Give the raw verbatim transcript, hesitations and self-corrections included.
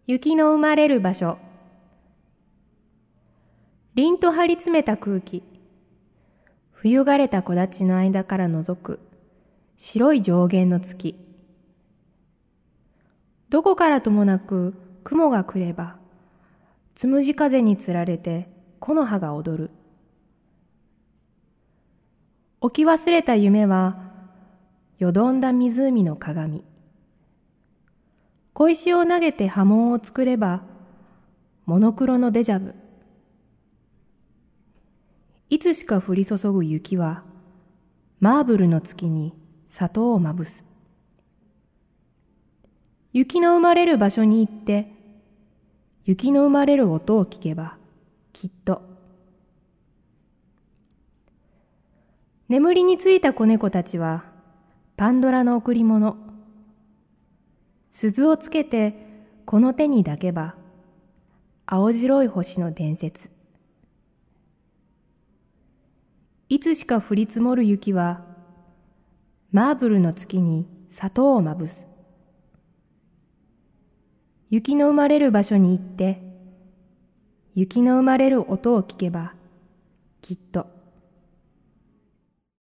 雪の生まれる場所。凛と張り詰めた空気。冬枯れた木立の間から覗く白い上限の月。どこからともなく雲が来れば、つむじ風につられて木の葉が踊る。置き忘れた夢は、よどんだ湖の鏡。小石を投げて波紋を作れば、モノクロのデジャブ。いつしか降り注ぐ雪は、マーブルの月に砂糖をまぶす。雪の生まれる場所に行って、雪の生まれる音を聞けば、きっと。眠りについた子猫たちは、パンドラの贈り物。鈴をつけてこの手に抱けば、青白い星の伝説。いつしか降り積もる雪は、マーブルの月に砂糖をまぶす。雪の生まれる場所に行って、雪の生まれる音を聞けば、きっと。